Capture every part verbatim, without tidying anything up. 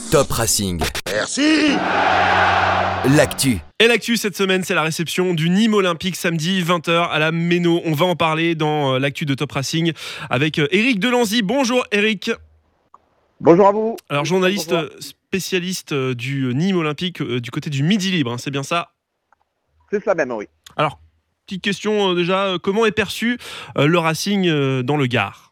Top Racing. Merci. L'actu. Et l'actu cette semaine, c'est la réception du Nîmes Olympique samedi vingt heures à la Méno. On va en parler dans l'actu de Top Racing avec Eric Delanzy. Bonjour Eric. Bonjour à vous. Alors journaliste Bonjour. spécialiste du Nîmes Olympique du côté du Midi Libre, hein, c'est bien ça? C'est ça même, oui. Alors, petite question déjà, comment est perçu le Racing dans le Gard?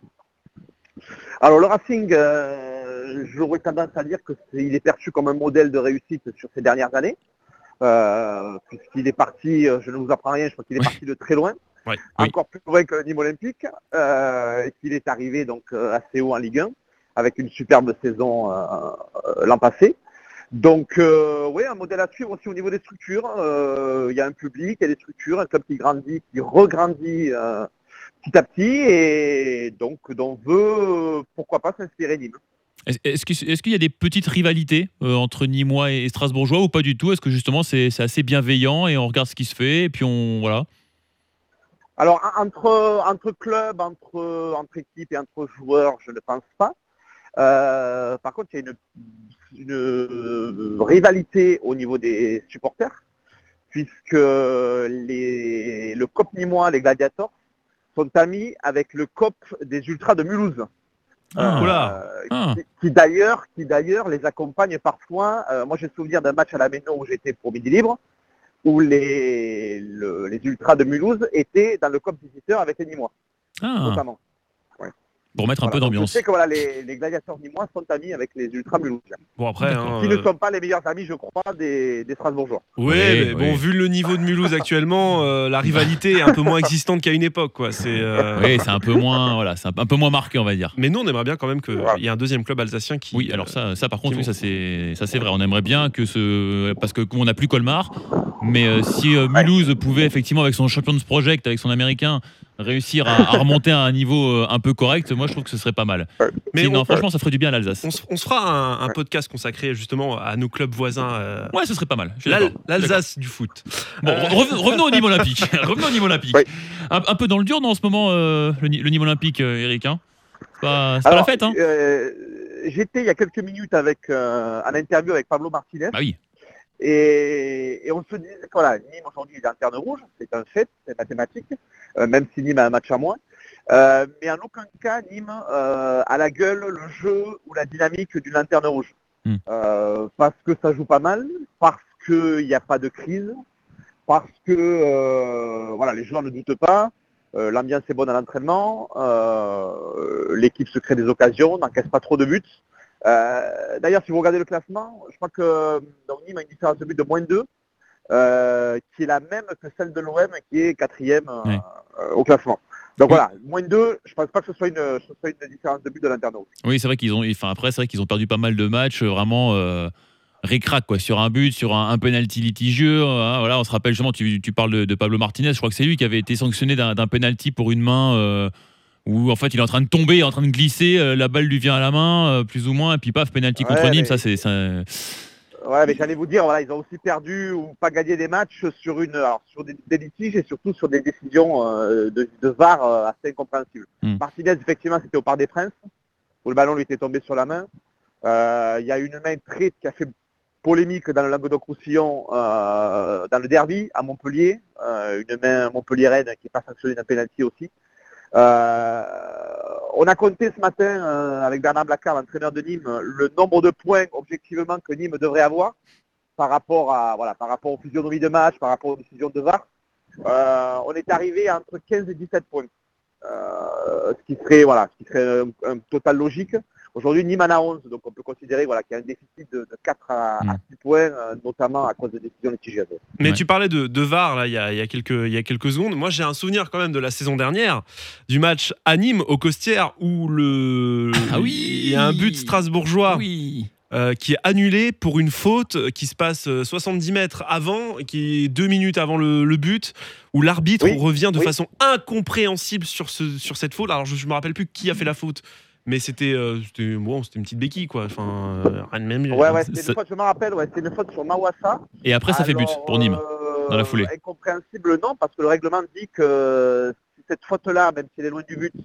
Alors le Racing, euh, j'aurais tendance à dire qu'il est perçu comme un modèle de réussite sur ces dernières années, euh, puisqu'il est parti, je ne vous apprends rien, je crois qu'il est oui. parti de très loin, oui. encore plus loin que le Nîmes Olympique, euh, et qu'il est arrivé donc assez haut en Ligue un, avec une superbe saison euh, l'an passé. Donc euh, oui, un modèle à suivre aussi au niveau des structures. Euh, il y a un public, il y a des structures, un club qui grandit, qui regrandit euh, petit à petit, et donc on veut, pourquoi pas, s'inspirer Nîmes. Est-ce, qu'il, est-ce qu'il y a des petites rivalités euh, entre Nîmois et Strasbourgeois ou pas du tout? Est-ce que justement c'est, c'est assez bienveillant et on regarde ce qui se fait et puis on voilà. Alors entre entre clubs, entre entre équipes et entre joueurs, je ne pense pas. Euh, par contre, il y a une, une rivalité au niveau des supporters, puisque les, le C O P nîmois, les Gladiators, sont amis avec le C O P des Ultras de Mulhouse. Ah, euh, ah. qui, qui, d'ailleurs, qui d'ailleurs les accompagne parfois. Euh, moi, j'ai souvenir d'un match à la Méno où j'étais pour Midi Libre, où les, le, les Ultras de Mulhouse étaient dans le C O P visiteur avec les Nîmois, ah. notamment. Pour mettre un voilà, peu d'ambiance. Je sais que voilà, les, les Gladiateurs nîmois sont amis avec les Ultras mulhousiens. Bon après, hein, qui euh... ne sont pas les meilleurs amis, je crois, des, des Strasbourgeois. Oui, oui, mais oui. bon, vu le niveau de Mulhouse actuellement, euh, la rivalité est un peu moins existante qu'à une époque, quoi. C'est. Euh... Oui, c'est un peu moins, voilà, c'est un peu moins marqué, on va dire. Mais nous, on aimerait bien quand même qu'il ouais. y ait un deuxième club alsacien qui. Oui, alors ça, ça par contre, qui... oui, ça c'est, ça c'est vrai. On aimerait bien que ce, parce que on n'a plus Colmar, mais euh, si euh, Mulhouse pouvait effectivement avec son Champions Project, avec son américain, réussir à, à remonter à un niveau un peu correct, moi je trouve que ce serait pas mal. Mais si, on, non, franchement, ça ferait du bien à l'Alsace. On se, on se fera un, un podcast consacré justement à nos clubs voisins. Euh, ouais, ce serait pas mal. L'Al, L'Alsace du foot. Bon, euh... revenons au Nîmes Olympique. revenons au Nîmes Olympique. Oui. Un, un peu dans le dur, non, en ce moment, euh, le, le Nîmes Olympique, euh, Eric. Hein c'est pas, c'est Alors, pas la fête. Hein euh, j'étais il y a quelques minutes avec euh, un interview avec Pablo Martinez. Ah oui. Et, et on se dit que voilà, Nîmes aujourd'hui est lanterne rouge, c'est un fait, c'est mathématique, euh, même si Nîmes a un match à moins. Euh, mais en aucun cas, Nîmes euh, a la gueule, le jeu ou la dynamique d'une lanterne rouge. Mm. Euh, parce que ça joue pas mal, parce qu'il n'y a pas de crise, parce que euh, voilà, les joueurs ne doutent pas, euh, l'ambiance est bonne à l'entraînement, euh, l'équipe se crée des occasions, n'encaisse pas trop de buts. Euh, d'ailleurs, si vous regardez le classement, je crois que donc, Nîmes a une différence de but de moins deux, euh, qui est la même que celle de l'O M, qui est quatrième euh, oui. euh, au classement. Donc oui. Voilà, moins deux, je ne pense pas que ce soit une, ce soit une différence de but de l'interne. Oui, c'est vrai qu'ils ont, enfin après, c'est vrai qu'ils ont perdu pas mal de matchs, vraiment euh, ric-rac, quoi, sur un but, sur un, un penalty litigieux. Hein, voilà, on se rappelle justement, tu, tu parles de, de Pablo Martinez, je crois que c'est lui qui avait été sanctionné d'un, d'un penalty pour une main. Euh, où en fait il est en train de tomber, il est en train de glisser, euh, la balle lui vient à la main, euh, plus ou moins, et puis paf, penalty ouais, contre Nîmes, mais... ça c'est... Ça... Ouais, mais j'allais vous dire, voilà, ils ont aussi perdu ou pas gagné des matchs sur, une, alors, sur des, des litiges et surtout sur des décisions euh, de, de V A R euh, assez incompréhensibles. Mm. Martinez, effectivement, c'était au Parc des Princes, où le ballon lui était tombé sur la main. Il euh, y a une main très qui a fait polémique dans le Languedoc-Roussillon, euh, dans le derby à Montpellier, euh, une main montpelliéraine qui n'est pas sanctionnée d'un penalty aussi. Euh, on a compté ce matin euh, avec Bernard Blacard, l'entraîneur de Nîmes, le nombre de points objectivement que Nîmes devrait avoir par rapport à voilà par rapport aux physionomies de match, par rapport aux décisions de V A R. Euh, on est arrivé à entre quinze et dix-sept points, euh, ce qui serait voilà, ce qui serait un, un total logique. Aujourd'hui, Nîmes en a onze, donc on peut considérer voilà, qu'il y a un déficit de, de quatre à, mmh. à six points, euh, notamment à cause de décisions litigieuses. Mais ouais. tu parlais de, de V A R là, il y a, il y a quelques, il y a quelques secondes. Moi, j'ai un souvenir quand même de la saison dernière, du match à Nîmes, au Costières, où le... ah oui il y a un but strasbourgeois oui. euh, qui est annulé pour une faute qui se passe soixante-dix mètres avant, qui est deux minutes avant le, le but, où l'arbitre oui. revient de oui. façon incompréhensible sur, ce, sur cette faute. Alors, je ne me rappelle plus qui a fait la faute. Mais c'était, euh, c'était, bon, c'était une petite béquille, quoi. Enfin, euh, rien de même. Ouais, ouais, c'était une faute, je me rappelle, ouais, c'était une faute sur Mawassa. Et après, ça Alors, fait but pour Nîmes, euh, dans la foulée. Incompréhensible, non, parce que le règlement dit que cette faute-là, même si elle est loin du but,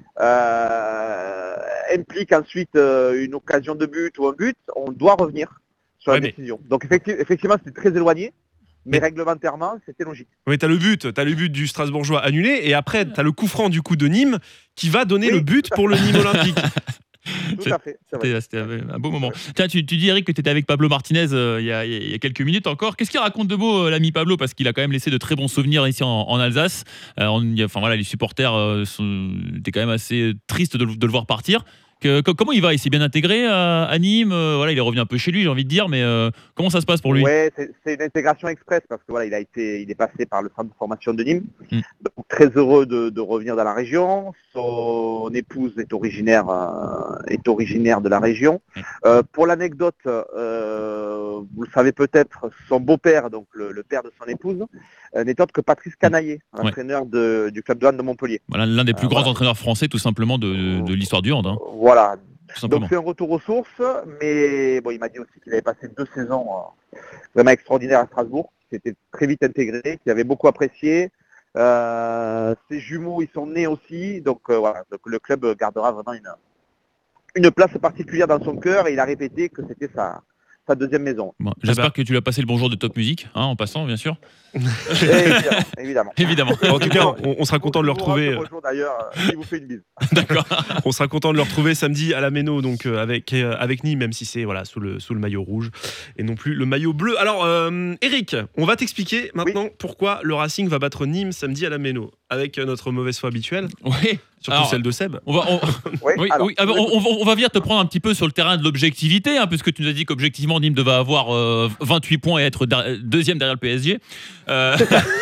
euh, implique ensuite euh, une occasion de but ou un but, on doit revenir sur ouais, la mais... décision. Donc effectivement, effectivement c'était très éloigné. Mais Mais... réglementairement, c'était logique. Oui, tu as le but, tu as le but du Strasbourgeois annulé, et après, tu as le coup franc du coup de Nîmes qui va donner oui, le but pour le Nîmes Olympique. Tout à fait. C'était, c'était un beau moment. Tiens, tu, tu dis, Eric, que tu étais avec Pablo Martinez euh, il, y a, il y a quelques minutes encore. Qu'est-ce qu'il raconte de beau, euh, l'ami Pablo? Parce qu'il a quand même laissé de très bons souvenirs ici en, en Alsace. Euh, on, enfin, voilà, les supporters euh, sont, étaient quand même assez tristes de, de le voir partir. Que, que, comment il va? Il s'est bien intégré à, à Nîmes, euh, voilà, il est revenu un peu chez lui, j'ai envie de dire, mais euh, comment ça se passe pour lui? Ouais, c'est, c'est une intégration express parce que voilà, il a été, il est passé par le centre de formation de Nîmes, mm. donc très heureux de, de revenir dans la région. Son épouse est originaire, euh, est originaire de la région. Mm. Euh, pour l'anecdote, euh, vous le savez peut-être, son beau-père, donc le, le père de son épouse, euh, n'est autre que Patrice Canaillé, mm. l'entraîneur ouais. de, du club de hand de Montpellier. Voilà, l'un des plus euh, grands voilà. entraîneurs français, tout simplement, de, de, de l'histoire du hand. Hein. Voilà. Donc c'est un retour aux sources, mais bon, il m'a dit aussi qu'il avait passé deux saisons euh, vraiment extraordinaires à Strasbourg, qu'il s'était très vite intégré, qu'il avait beaucoup apprécié. Euh, ses jumeaux, ils sont nés aussi, donc euh, voilà, donc, le club gardera vraiment une, une place particulière dans son cœur, et il a répété que c'était sa, sa deuxième maison. Bon, j'espère que tu lui as passé le bonjour de Top Music, hein, en passant, bien sûr. évidemment, évidemment. évidemment. En tout cas, on, on sera content de le retrouver. Bonjour d'ailleurs, il vous fait une bise. D'accord. On sera content de le retrouver samedi à la Méno, donc euh, avec euh, avec Nîmes, même si c'est voilà sous le sous le maillot rouge et non plus le maillot bleu. Alors, euh, Eric, on va t'expliquer maintenant oui. pourquoi le Racing va battre Nîmes samedi à la Méno avec notre mauvaise foi habituelle. Oui. Surtout alors, celle de Seb. On va, on, oui, oui, alors, oui, on, on, on va venir te prendre un petit peu sur le terrain de l'objectivité, hein, puisque tu nous as dit qu'objectivement Nîmes devait avoir euh, vingt-huit points et être der- deuxième derrière le P S G. Euh...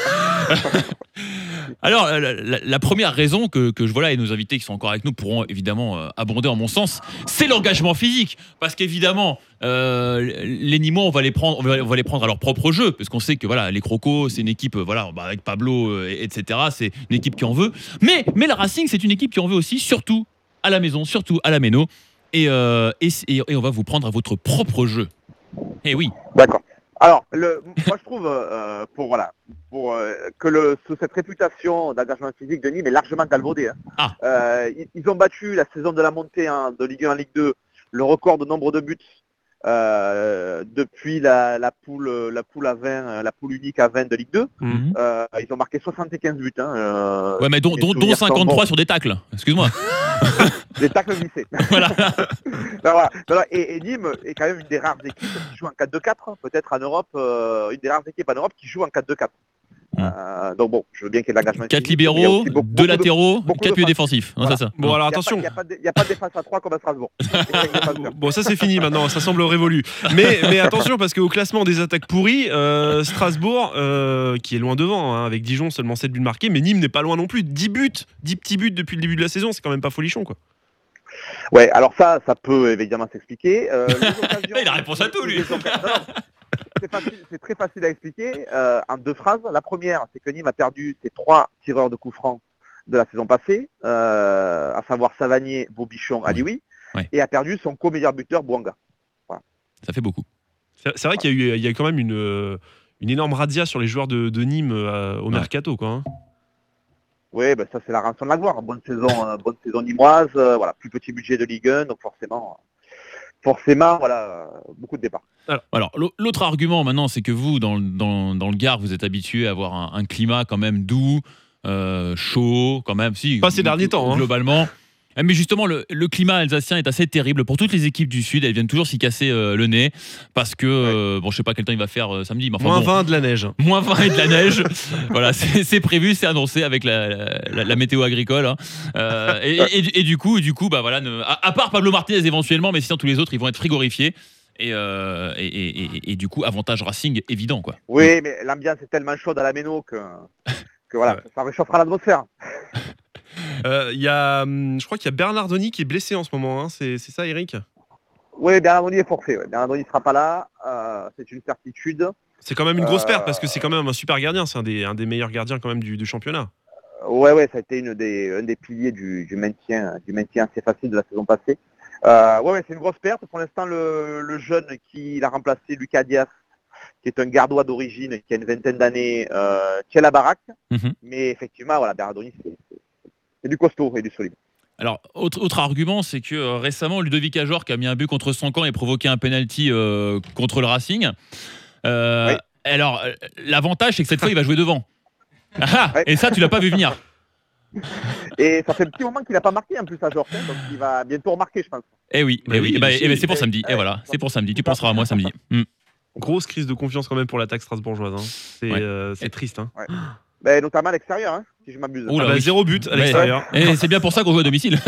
Alors, la, la, la première raison que, que je vois là, et nos invités qui sont encore avec nous pourront évidemment euh, abonder en mon sens, c'est l'engagement physique. Parce qu'évidemment, euh, les Nîmois, on va les prendre, on va, on va les prendre à leur propre jeu, parce qu'on sait que voilà, les Crocos, c'est une équipe, voilà, bah, avec Pablo, euh, et cetera. C'est une équipe qui en veut. Mais, mais le Racing, c'est une équipe qui en veut aussi, surtout à la maison, surtout à la Méno. Et, euh, et, et on va vous prendre à votre propre jeu. Eh oui. D'accord. Alors, le, moi je trouve euh, pour voilà pour euh, que le, cette réputation d'engagement physique de Nîmes est largement galvaudée. Hein. Ah. Euh, ils, ils ont battu la saison de la montée hein, de Ligue un en Ligue deux, le record de nombre de buts euh, depuis la, la poule la poule à vingt, la poule unique à vingt de Ligue deux. Mm-hmm. Euh, ils ont marqué soixante-quinze buts. Hein, euh, ouais, mais dont, dont, dont cinquante-trois sur des tacles. Excuse-moi. Des tacles glissés. Voilà. voilà. voilà. Et, et Nîmes est quand même une des rares équipes qui joue en quatre deux quatre, peut-être en Europe, euh, une des rares équipes en Europe qui joue en quatre deux quatre. Mmh. Euh, donc bon, je veux bien qu'il y ait de l'engagement. quatre libéraux, deux latéraux, quatre milieux défensifs. Voilà. C'est ça. Bon, alors attention. Il n'y a, a pas de défense à trois comme à Strasbourg. Bon, ça c'est fini maintenant, ça semble révolu. Mais, mais attention, parce qu'au classement des attaques pourries, euh, Strasbourg, euh, qui est loin devant, hein, avec Dijon, seulement sept buts marqués, mais Nîmes n'est pas loin non plus. dix buts, dix petits buts depuis le début de la saison, c'est quand même pas folichon, quoi. Ouais, alors ça, ça peut évidemment s'expliquer. Euh, Il a la réponse à tout, lui. C'est, facile, c'est très facile à expliquer euh, en deux phrases. La première, c'est que Nîmes a perdu ses trois tireurs de coups francs de la saison passée, euh, à savoir Savanier, Bobichon, Alioui, ouais. et a perdu son co-meilleur buteur, Bouanga. Voilà. Ça fait beaucoup. C'est, c'est vrai qu'il y a eu, il y a quand même une, une énorme razzia sur les joueurs de, de Nîmes euh, au ouais. mercato, quoi. Hein. Oui, ben ça c'est la rançon de la gloire. Bonne saison, euh, bonne saison nîmoise, euh, voilà, plus petit budget de Ligue un, donc forcément. Forcément, voilà, beaucoup de départs. Alors, alors, l'autre argument maintenant, c'est que vous, dans, dans, dans le Gard, vous êtes habitué à avoir un, un climat quand même doux, euh, chaud, quand même. Si, pas ces derniers temps. Globalement. Hein. Mais justement, le, le climat alsacien est assez terrible pour toutes les équipes du Sud. Elles viennent toujours s'y casser euh, le nez parce que, euh, ouais. bon, je sais pas quel temps il va faire euh, samedi. Mais enfin, moins bon, vingt de la neige. Moins vingt et de la neige. Voilà, c'est, c'est prévu, c'est annoncé avec la, la, la météo agricole. Hein. Euh, et, et, et du coup, du coup, bah voilà, ne, à, à part Pablo Martinez éventuellement, mais sinon tous les autres, ils vont être frigorifiés. Et, euh, et, et, et, et du coup, avantage Racing évident, quoi. Oui, mais l'ambiance est tellement chaude à la Méno que, que voilà, ouais. ça réchauffera l'atmosphère. Il euh, y a, je crois qu'il y a Bernardoni qui est blessé en ce moment, hein. c'est, c'est ça, Eric? Oui, Bernardoni est forfait. Ouais. Bernardoni ne sera pas là, euh, c'est une certitude. C'est quand même une grosse euh... perte parce que c'est quand même un super gardien, c'est un des, un des meilleurs gardiens quand même du, du championnat. Ouais, ouais, ça a été une des, un des piliers du, du maintien, du maintien assez facile de la saison passée. Euh, ouais, ouais, c'est une grosse perte. Pour l'instant, le, le jeune qui l'a remplacé, Lucas Dias, qui est un gardois d'origine, qui a une vingtaine d'années, euh, tient la baraque. Mm-hmm. Mais effectivement, voilà, Bernardoni, c'est, c'est, c'est du costaud et du solide. Alors, autre, autre argument, c'est que euh, récemment, Ludovic Ajor, qui a mis un but contre son camp et provoqué un penalty euh, contre le Racing. Euh, oui. Alors, l'avantage, c'est que cette fois, il va jouer devant. Ah, ouais. Et ça, tu l'as pas vu venir. Et ça fait un petit moment qu'il n'a pas marqué en plus Ajor, hein, donc il va bientôt remarquer, je pense. Eh oui, eh oui. Et, bah, et bah, c'est pour samedi. Et voilà, c'est pour samedi. Tu penseras à moi samedi. Mm. Grosse crise de confiance quand même pour l'attaque strasbourgeoise. Hein. C'est ouais. euh, triste. Hein. Ouais. Bah, notamment à l'extérieur, hein, si je m'abuse. Ah bah, oui. Zéro but à l'extérieur. Et c'est bien pour ça qu'on joue à domicile.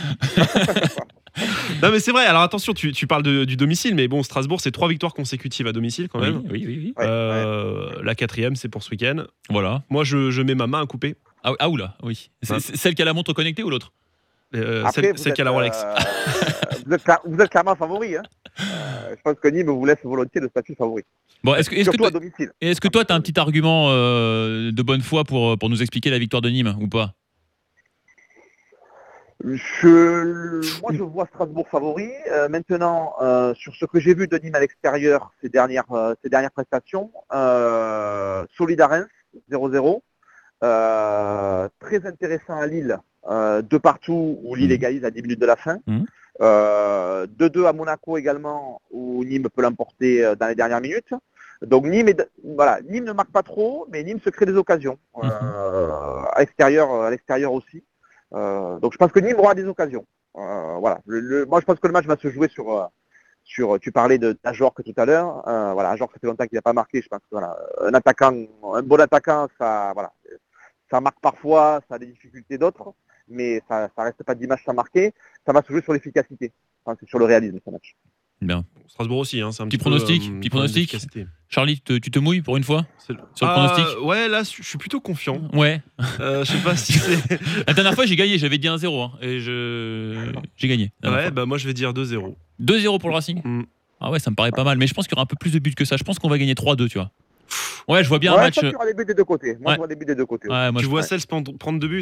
Non mais c'est vrai, alors attention, tu, tu parles de, du domicile, mais bon, Strasbourg, c'est trois victoires consécutives à domicile quand même. Oui, oui, oui. oui. Euh, ouais. La quatrième, c'est pour ce week-end. Voilà. Moi, je, je mets ma main à couper. Ah, ah oula, oui. C'est, ouais. Celle qui a la montre connectée ou l'autre euh, Après, Celle, celle êtes, qui a la Rolex. Euh, vous, êtes, vous êtes clairement favori. Hein. Euh, je pense que Nîmes vous laisse volontiers le statut favori. Bon, est-ce que, est-ce Surtout que à domicile. Est-ce que toi, tu as un petit argument euh, de bonne foi pour, pour nous expliquer la victoire de Nîmes ou pas ? Je, moi, je vois Strasbourg favori. Euh, maintenant, euh, sur ce que j'ai vu de Nîmes à l'extérieur, ces dernières, euh, ces dernières prestations, euh, solide à Reims, zéro zéro. Euh, très intéressant à Lille, euh, de partout, où Lille mmh. égalise à dix minutes de la fin. Mmh. Euh, deux deux à Monaco également, où Nîmes peut l'emporter dans les dernières minutes. Donc Nîmes, est, voilà, Nîmes ne marque pas trop, mais Nîmes se crée des occasions. Mmh. Euh, à l'extérieur, à l'extérieur aussi. Euh, donc je pense que Nîmes aura des occasions. Euh, voilà. Le, le, moi je pense que le match va se jouer sur, euh, sur tu parlais de d'Ajor que tout à l'heure. Euh, voilà, Ajor, ça fait longtemps qu'il n'a pas marqué. Je pense que voilà, un attaquant, un bon attaquant, ça, voilà, ça marque parfois, ça a des difficultés d'autres, mais ça, ça reste pas dix matchs sans marquer. Ça va se jouer sur l'efficacité, enfin, c'est sur le réalisme ce match. Bien. Strasbourg aussi, hein, c'est un petit, petit pronostic. Peu, euh, petit pronostic. Charlie, te, tu te mouilles pour une fois le... sur le ah, pronostic. Ouais, là, je suis plutôt confiant. Ouais. Euh, je sais pas si c'est. La dernière fois, j'ai gagné. J'avais dit un zéro hein, et je j'ai gagné. Ouais, fois. bah moi, je vais dire deux zéro. deux zéro pour le Racing. Mm. Ah ouais, ça me paraît pas mal. Mais je pense qu'il y aura un peu plus de buts que ça. Je pense qu'on va gagner trois deux, tu vois. Ouais, je vois bien ouais, un match. Il y aura des buts des deux côtés. Moi, ouais. je vois des buts des deux côtés. Ouais, moi, tu je... vois celle prendre deux buts.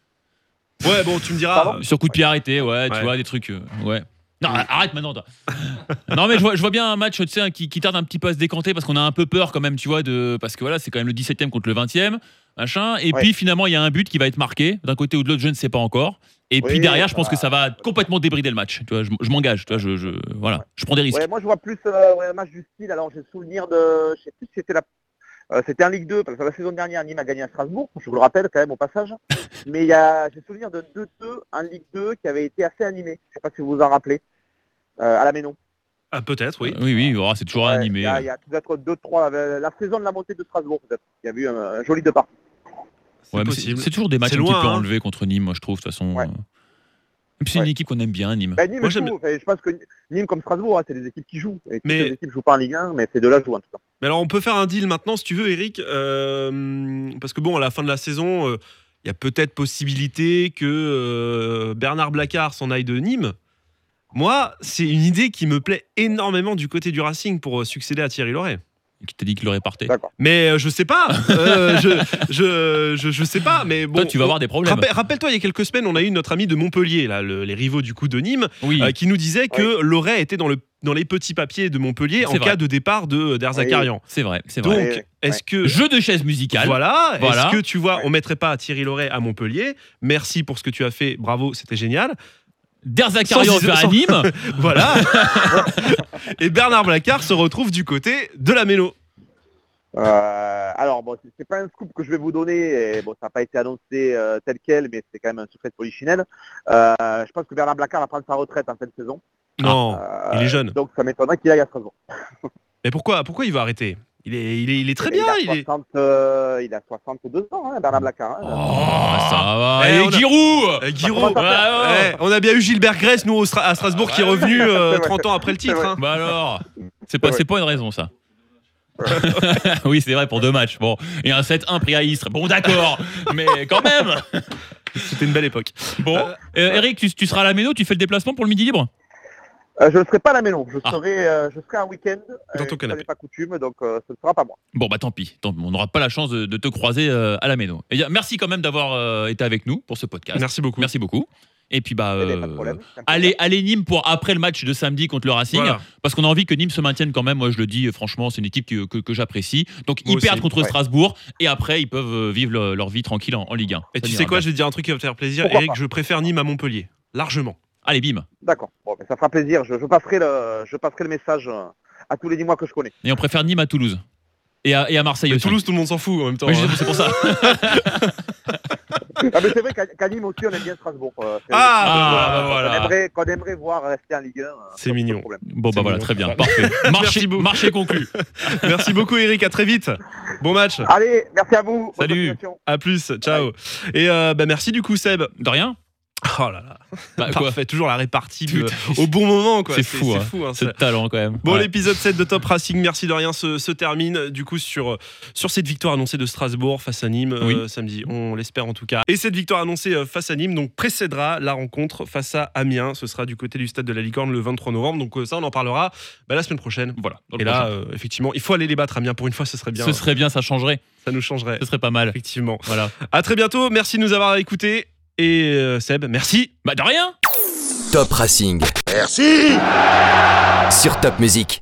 Ouais, bon, tu me diras. Pardon sur coup de pied arrêté, ouais, ouais, tu vois des trucs. Euh, ouais. Non, arrête maintenant, toi. Non, mais je vois, je vois bien un match, tu sais, qui, qui tarde un petit peu à se décanter parce qu'on a un peu peur quand même, tu vois, de parce que voilà, c'est quand même le dix-septième contre le vingtième, machin. Et ouais. puis finalement, il y a un but qui va être marqué d'un côté ou de l'autre, je ne sais pas encore. Et oui, puis derrière, je pense que ça va complètement débrider le match. Tu vois, je, je m'engage, tu vois, je, je voilà, ouais. je prends des risques. Ouais, moi, je vois plus euh, ouais, un match du style. Alors, j'ai le souvenir de, je sais plus si c'était la. Euh, c'était en Ligue deux, parce que la saison dernière, Nîmes a gagné à Strasbourg, je vous le rappelle quand même au passage. Mais il y a, j'ai le souvenir de deux deux en Ligue deux qui avait été assez animé. Je ne sais pas si vous vous en rappelez. Euh, à la Ménon. Ah, peut-être, oui. Euh, oui, oui, oh, c'est toujours ouais, animé. Il y a, il y a peut-être deux trois. La, la saison de la montée de Strasbourg, peut-être. Il y a eu un, un joli deux parties. C'est ouais, possible. C'est, c'est toujours des matchs loin, un petit peu hein. enlevés contre Nîmes, moi, je trouve, de toute façon. Ouais. Et puis c'est ouais. une équipe qu'on aime bien, Nîmes. Bah, Nîmes moi, joue, enfin, je pense que Nîmes comme Strasbourg, hein, c'est des équipes qui jouent. Et mais... Les équipes ne jouent pas en Ligue un, mais c'est de là jouent en tout cas. Mais alors, on peut faire un deal maintenant, si tu veux, Eric. Euh, parce que bon, à la fin de la saison, il euh, y a peut-être possibilité que euh, Bernard Blacard s'en aille de Nîmes. Moi, c'est une idée qui me plaît énormément du côté du Racing pour succéder à Thierry Loret. Qui t'a dit qu'il aurait parté. D'accord. Mais euh, je sais pas. Euh, je, je, je, je sais pas. Mais bon. Toi, tu vas avoir des problèmes. Rappel, rappelle-toi, il y a quelques semaines, on a eu notre ami de Montpellier, là, le, les rivaux du coup de Nîmes, oui. euh, qui nous disait que oui. Loret était dans, le, dans les petits papiers de Montpellier c'est en vrai. cas de départ de Derzakarian. Oui. C'est vrai, c'est vrai. Donc, oui. est-ce que jeu de chaise musicale. Voilà. voilà. Est-ce que tu vois, on mettrait pas Thierry Loret à Montpellier. Merci pour ce que tu as fait. Bravo, c'était génial. Derzakarian vers à Nîmes. Voilà. Et Bernard Blacard se retrouve du côté de la Méno. Euh, alors bon, c'est pas un scoop que je vais vous donner, et bon, ça n'a pas été annoncé euh, tel quel, mais c'est quand même un secret de polichinelle. Euh, je pense que Bernard Blacard va prendre sa retraite en fin de saison. Non, euh, il est jeune. Donc ça m'étonnerait qu'il aille à Strasbourg. Mais pourquoi, pourquoi il va arrêter ? Il est, il est, il est très il bien. Il a, soixante, est... euh, il a soixante-deux ans, hein, Bernard Blacard. Hein. Oh, ça va. Et hey, Giroud, a... Giroud. Bah, hey, on a bien eu Gilbert Grèce, nous, à Strasbourg, ah, qui est revenu euh, trente ans après le titre. Hein. Bah alors, c'est pas, c'est pas une raison, ça. Oui, c'est vrai, pour deux matchs. Bon, et un sept un pris à Istres. Bon, d'accord, mais quand même. C'était une belle époque. Bon, euh, euh, Eric, tu, tu seras à la Méno, tu fais le déplacement pour le Midi Libre ? euh, Je ne serai pas à la Méno. Je serai, ah. euh, je serai un week-end. Dans ton euh, canapé. Ce n'est pas coutume, donc euh, ce ne sera pas moi. Bon, bah tant pis. Tant, on n'aura pas la chance de, de te croiser euh, à la Méno. Et bien, merci quand même d'avoir euh, été avec nous pour ce podcast. Merci beaucoup. Merci beaucoup. Et puis bah Eh ben, euh, pas de problème. allez, allez Nîmes pour après le match de samedi contre le Racing, Voilà. parce qu'on a envie que Nîmes se maintienne quand même. Moi je le dis franchement, c'est une équipe que, que, que j'apprécie. Donc Moi ils perdent aussi. contre Ouais. Strasbourg et après ils peuvent euh, vivre le- leur vie tranquille en, en Ligue un. Et Ça tu ira sais quoi, bien. je vais te dire un truc qui va te faire plaisir. Pourquoi Eric, pas je préfère Nîmes à Montpellier. Largement. Allez bim. D'accord. Bon, ben, ça fera plaisir. Je, je passerai le, je passerai le message euh, à tous les dix mois que je connais. Et on préfère Nîmes à Toulouse. Et à, et à Marseille Mais aussi. Toulouse, tout le monde s'en fout en même temps. Oui, je hein. sais, c'est pour ça. Ah, mais c'est vrai qu'à, qu'à Nîmes aussi, on aime bien Strasbourg. euh, c'est- Ah, Ah, bah qu'on voilà. aimerait, qu'on aimerait voir rester en Ligue un. euh, C'est pas de mignon. problème. Bon C'est bah voilà, mignon. très bien, parfait. Marché, Merci beaucoup. marché conclu. Merci beaucoup, Eric. À très vite. Bon match. Allez, merci à vous. Bonne Salut. continuation. À plus. Ciao. Et euh, bah, merci du coup, Seb. De rien. Oh là là. Bah, quoi Parfait. Toujours la répartie Tout de- à fait. au bon moment. quoi. C'est fou, C'est hein. fou. hein, C'est ça. de talent quand même. Bon, Ouais. l'épisode sept de Top Racing, merci de rien, se, se termine du coup sur, sur cette victoire annoncée de Strasbourg face à Nîmes Oui. euh, samedi, on l'espère en tout cas. Et cette victoire annoncée euh, face à Nîmes donc précédera la rencontre face à Amiens, ce sera du côté du stade de la Licorne le vingt-trois novembre, donc euh, ça on en parlera bah, la semaine prochaine. Voilà. dans le Et là, prochain. euh, effectivement, il faut aller les battre Amiens pour une fois, ce serait bien, ce serait bien, ça changerait. ça nous changerait, Ce serait pas mal. effectivement. Voilà. À très bientôt, merci de nous avoir écoutés et euh, Seb, merci. Bah de rien. Top Racing. Merci. Sur Top Music.